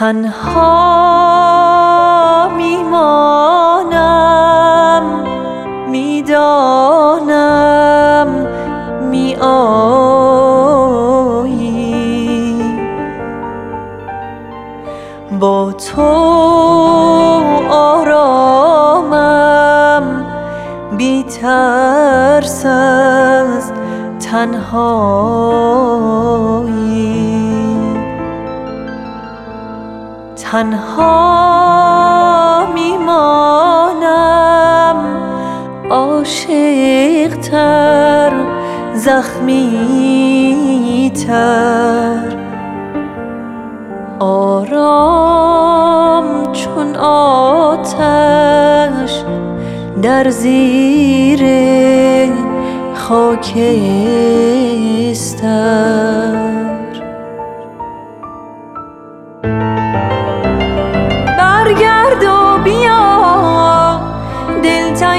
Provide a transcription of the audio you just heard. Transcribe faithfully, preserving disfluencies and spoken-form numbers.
تنها میمانم، میدانم می آیی، با تو آرامم، بی ترس از تنهایی. تنها میمانم، عاشق تر، زخمی تر، آرام چون آتش در زیر خاکستر.